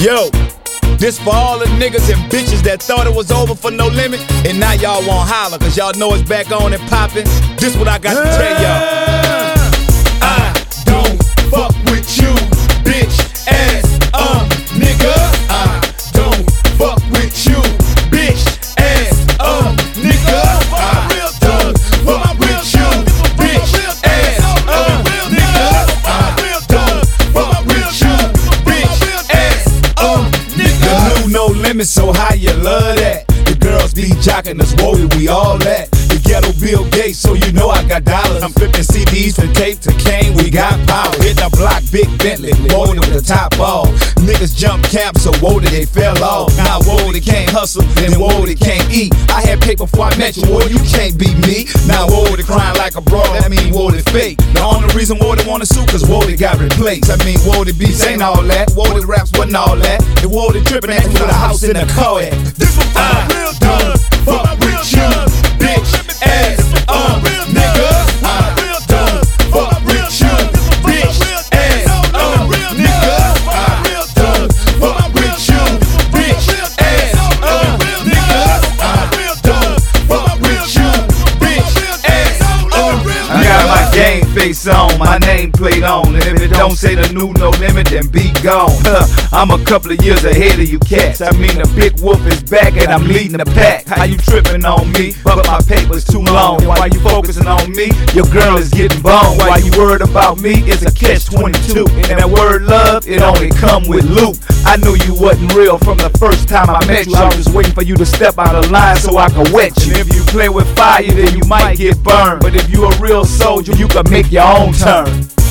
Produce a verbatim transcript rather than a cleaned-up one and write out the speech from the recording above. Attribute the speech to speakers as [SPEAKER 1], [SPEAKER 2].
[SPEAKER 1] Yo, this for all the niggas and bitches that thought it was over for No Limit, and now y'all won't holler cause y'all know it's back on and poppin'. This what I got to tell y'all. I don't fuck with you, bitch ass um nigga. I don't fuck with you, bitch ass um nigga. I don't fuck with you, bitch ass um nigga. I don't fuck with you, bitch ass um nigga. The new No Limit, so how you love that? The girls be jockin' us, whoa, we all that. The ghetto Bill Gates, so you know I got dollars. I'm flipping C Ds from tape to cane, we got power. Hit the block, big Bentley, whoa, with the top ball. Niggas jump camp, so whoa, they fell off. Now whoa, they can't hustle, then whoa, they can't eat. I had paper before I met you, whoa, you can't beat me. Now whoa, they crying like a broad, that mean whoa, they fake. The only reason whoa, they wanna sue, cause whoa, they got replaced. I mean whoa, they beats ain't all that, whoa, they raps wasn't all that. The whoa, they trippin' asking for the house in the car at. This one for my real done, fuck with you, bitch ass um nigga. I don't fuck with you, bitch ass um nigga. I don't fuck with you, bitch ass um nigga. I don't fuck with you, bitch ass um nigga. I got my game face on, my name played on, and if it don't say the new No Limit, then be gone. Huh, I'm a couple of years ahead of you cats. I mean the big wolf is back and I'm leading the pack. How you tripping on me? But my paper's too long. And while you focusing on me, your girl is getting boned. While you worried about me, it's a catch twenty-two. And that word love, it only come with loot. I knew you wasn't real from the first time I met you. I was just waiting for you to step out of line so I could wet you. And if you play with fire, then you might get burned. But if you a real soldier, you can make your own turn.